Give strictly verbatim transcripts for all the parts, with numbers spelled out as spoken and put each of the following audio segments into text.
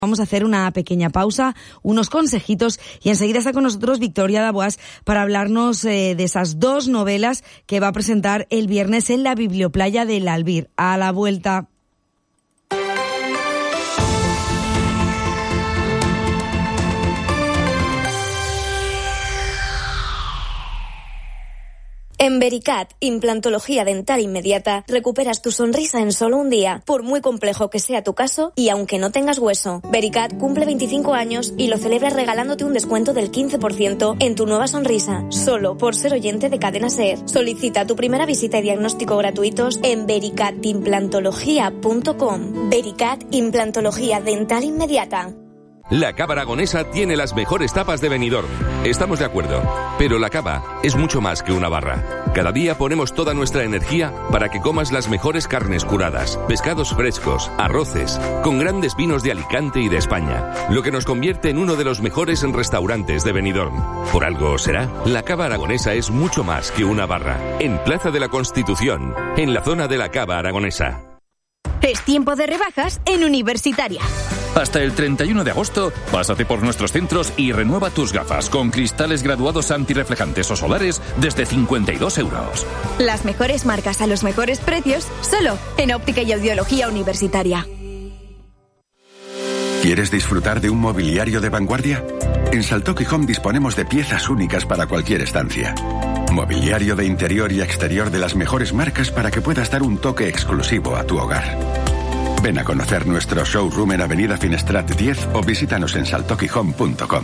Vamos a hacer una pequeña pausa, unos consejitos y enseguida está con nosotros Victoria Dabois para hablarnos eh, de esas dos novelas que va a presentar el viernes en la Biblioplaya del Albir. A la vuelta. En Vericat, implantología dental inmediata, recuperas tu sonrisa en solo un día, por muy complejo que sea tu caso y aunque no tengas hueso. Vericat cumple veinticinco años y lo celebra regalándote un descuento del quince por ciento en tu nueva sonrisa, solo por ser oyente de Cadena SER. Solicita tu primera visita y diagnóstico gratuitos en vericat implantología punto com. Vericat, implantología dental inmediata. La Cava Aragonesa tiene las mejores tapas de Benidorm. Estamos de acuerdo, pero la cava es mucho más que una barra. Cada día ponemos toda nuestra energía para que comas las mejores carnes curadas, pescados frescos, arroces, con grandes vinos de Alicante y de España, lo que nos convierte en uno de los mejores restaurantes de Benidorm. Por algo será, la Cava Aragonesa es mucho más que una barra. En Plaza de la Constitución, en la zona de la Cava Aragonesa. Es tiempo de rebajas en Universitaria. Hasta el treinta y uno de agosto, pásate por nuestros centros y renueva tus gafas con cristales graduados antirreflejantes o solares desde cincuenta y dos euros. Las mejores marcas a los mejores precios, solo en Óptica y Audiología Universitaria. ¿Quieres disfrutar de un mobiliario de vanguardia? En Saltoki Home disponemos de piezas únicas para cualquier estancia. Mobiliario de interior y exterior de las mejores marcas para que puedas dar un toque exclusivo a tu hogar. Ven a conocer nuestro showroom en Avenida Finestrat diez o visítanos en saltoki home punto com.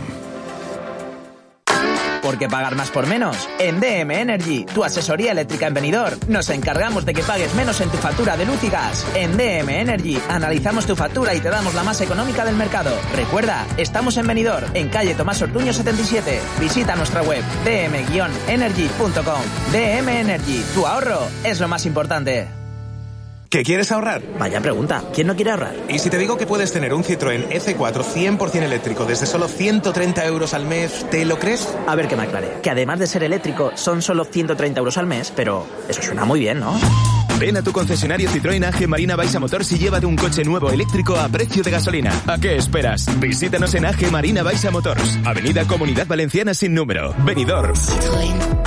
¿Por qué pagar más por menos? En D M Energy, tu asesoría eléctrica en Benidorm, nos encargamos de que pagues menos en tu factura de luz y gas. En D M Energy, analizamos tu factura y te damos la más económica del mercado. Recuerda, estamos en Benidorm, en calle Tomás Ortuño setenta y siete. Visita nuestra web d m energy punto com. D M Energy, tu ahorro es lo más importante. ¿Qué quieres ahorrar? Vaya pregunta, ¿quién no quiere ahorrar? ¿Y si te digo que puedes tener un Citroën E C cuatro cien por ciento eléctrico desde solo ciento treinta euros al mes, ¿te lo crees? A ver que me aclare, que además de ser eléctrico son solo ciento treinta euros al mes, pero eso suena muy bien, ¿no? Ven a tu concesionario Citroën A G Marina Baixa Motors y llévate un coche nuevo eléctrico a precio de gasolina. ¿A qué esperas? Visítanos en A G Marina Baixa Motors, Avenida Comunidad Valenciana sin número, Benidorm. Citroën.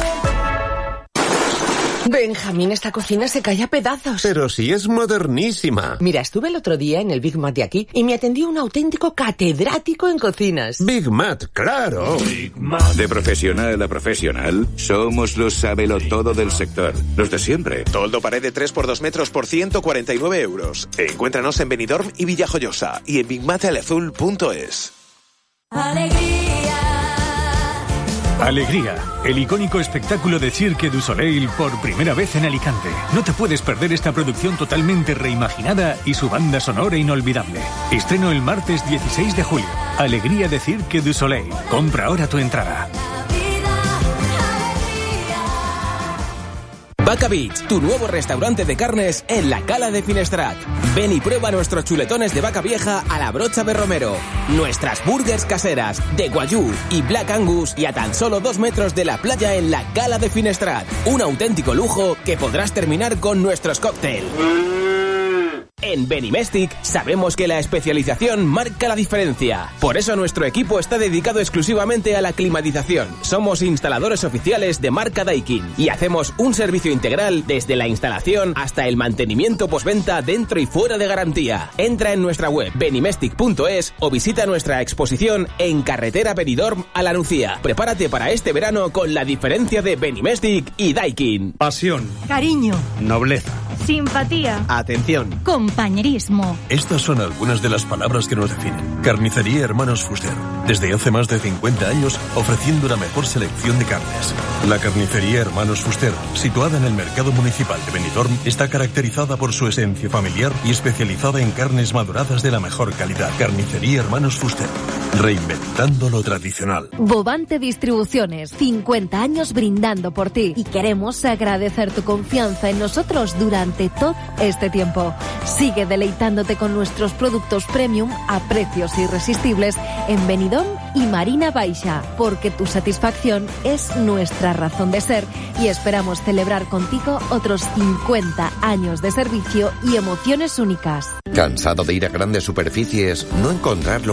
Benjamín, esta cocina se cae a pedazos. Pero si es modernísima. Mira, estuve el otro día en el Big Mat de aquí y me atendió un auténtico catedrático en cocinas. Big Mat, claro. Big Mat. De profesional a profesional, somos los sabelotodo del sector. Los de siempre. Toldo pared de tres por dos metros por ciento cuarenta y nueve euros. Encuéntranos en Benidorm y Villajoyosa y en big mat el azul punto es. Alegría. Alegría, el icónico espectáculo de Cirque du Soleil por primera vez en Alicante. No te puedes perder esta producción totalmente reimaginada y su banda sonora inolvidable. Estreno el martes dieciséis de julio. Alegría de Cirque du Soleil. Compra ahora tu entrada. Vaca Beach, tu nuevo restaurante de carnes en la Cala de Finestrat. Ven y prueba nuestros chuletones de vaca vieja a la brocha de romero, nuestras burgers caseras de guayú y black angus y a tan solo dos metros de la playa en la Cala de Finestrat. Un auténtico lujo que podrás terminar con nuestros cócteles. En Benimestic sabemos que la especialización marca la diferencia. Por eso nuestro equipo está dedicado exclusivamente a la climatización. Somos instaladores oficiales de marca Daikin y hacemos un servicio integral desde la instalación hasta el mantenimiento postventa dentro y fuera de garantía. Entra en nuestra web benimestic punto es o visita nuestra exposición en Carretera Benidorm a La Nucía. Prepárate para este verano con la diferencia de Benimestic y Daikin. Pasión. Cariño. Nobleza. Simpatía. Atención. Compañerismo. Estas son algunas de las palabras que nos definen. Carnicería Hermanos Fuster. Desde hace más de cincuenta años ofreciendo la mejor selección de carnes. La Carnicería Hermanos Fuster, situada en el Mercado Municipal de Benidorm, está caracterizada por su esencia familiar y especializada en carnes maduradas de la mejor calidad. Carnicería Hermanos Fuster. reinventando lo tradicional. Bovante Distribuciones, cincuenta años brindando por ti y queremos agradecer tu confianza en nosotros durante todo este tiempo. Sigue deleitándote con nuestros productos premium a precios irresistibles en Benidorm y Marina Baixa, porque tu satisfacción es nuestra razón de ser y esperamos celebrar contigo otros cincuenta años de servicio y emociones únicas. ¿Cansado de ir a grandes superficies, no encontrarlo